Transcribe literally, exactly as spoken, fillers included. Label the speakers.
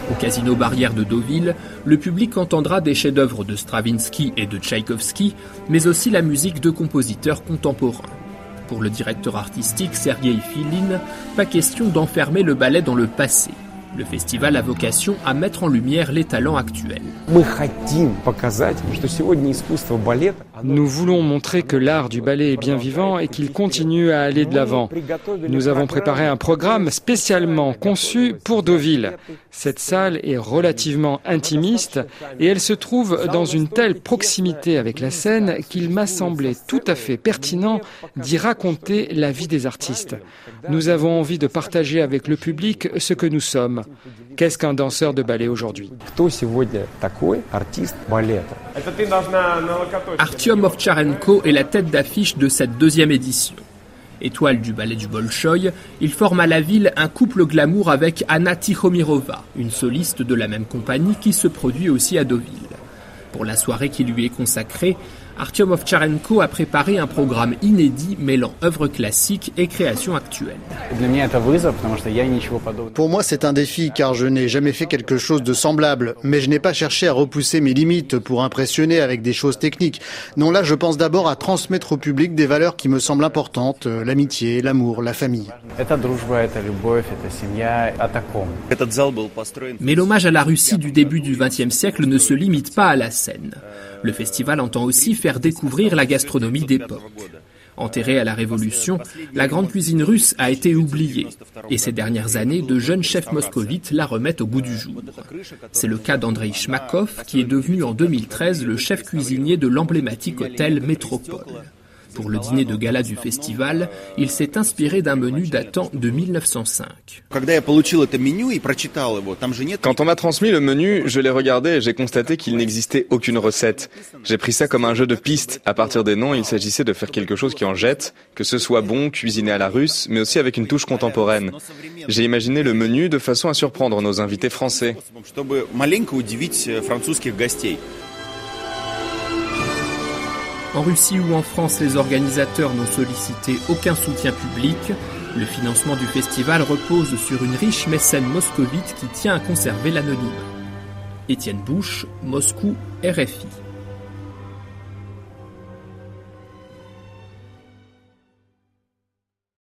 Speaker 1: Au Casino Barrière de Deauville, le public entendra des chefs-d'œuvre de Stravinsky et de Tchaïkovski, mais aussi la musique de compositeurs contemporains. Pour le directeur artistique Sergueï Filin, pas question d'enfermer le ballet dans le passé. Le festival a vocation à mettre en lumière les talents actuels.
Speaker 2: Nous voulons montrer que l'art du ballet est bien vivant et qu'il continue à aller de l'avant. Nous avons préparé un programme spécialement conçu pour Deauville. Cette salle est relativement intimiste et elle se trouve dans une telle proximité avec la scène qu'il m'a semblé tout à fait pertinent d'y raconter la vie des artistes. Nous avons envie de partager avec le public ce que nous sommes. Qu'est-ce qu'un danseur de ballet aujourd'hui ?
Speaker 1: Artyom Ovtcharенko est la tête d'affiche de cette deuxième édition. Étoile du ballet du Bolchoï, il forme à la ville un couple glamour avec Anna Tikhomirova, une soliste de la même compagnie qui se produit aussi à Deauville. Pour la soirée qui lui est consacrée, Artyom Ovtcharенko a préparé un programme inédit mêlant œuvres classiques et créations actuelles.
Speaker 3: Pour moi, c'est un défi car je n'ai jamais fait quelque chose de semblable, mais je n'ai pas cherché à repousser mes limites pour impressionner avec des choses techniques. Non, là, je pense d'abord à transmettre au public des valeurs qui me semblent importantes, l'amitié, l'amour, la famille.
Speaker 1: Mais l'hommage à la Russie du début du vingtième siècle ne se limite pas à la scène. Le festival entend aussi faire découvrir la gastronomie d'époque. Enterrée à la Révolution, la grande cuisine russe a été oubliée. Et ces dernières années, de jeunes chefs moscovites la remettent au goût du jour. C'est le cas d'Andrei Shmakov, qui est devenu en deux mille treize le chef cuisinier de l'emblématique hôtel Métropole. Pour le dîner de gala du festival, il s'est inspiré d'un menu datant de mille neuf cent cinq.
Speaker 4: Quand on m'a transmis le menu, je l'ai regardé et j'ai constaté qu'il n'existait aucune recette. J'ai pris ça comme un jeu de pistes. À partir des noms, il s'agissait de faire quelque chose qui en jette, que ce soit bon, cuisiné à la russe, mais aussi avec une touche contemporaine. J'ai imaginé le menu de façon à surprendre nos invités français.
Speaker 1: En Russie ou en France, les organisateurs n'ont sollicité aucun soutien public. Le financement du festival repose sur une riche mécène moscovite qui tient à conserver l'anonymat. Étienne Bouche, Moscou, R F I.